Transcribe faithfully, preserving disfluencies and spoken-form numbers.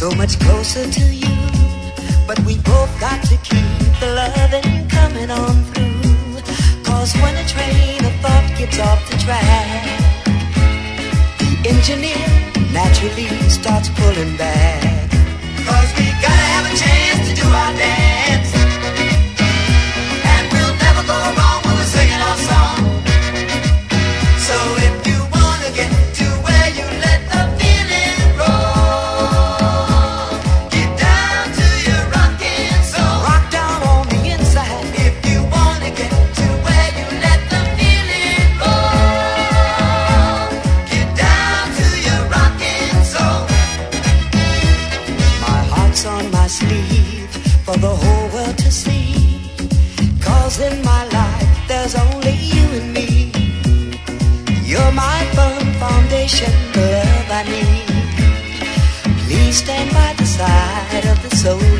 so much closer to you. But we both got to keep the loving coming on through. Cause when a train of thought gets off the track, the engineer naturally starts pulling back. Cause we gotta have a chance to do our dance, and we'll never go wrong when we're singing our song. So if you wanna get to where you let the feeling roll, get down to your rockin' soul. Rock down on the inside. If you wanna get to where you let the feeling roll, get down to your rockin' soul. My heart's on my sleeve for the whole world to see. Cause in my life there's only you and me. You're my firm foundation, the love I need. Please stand by the side of the soul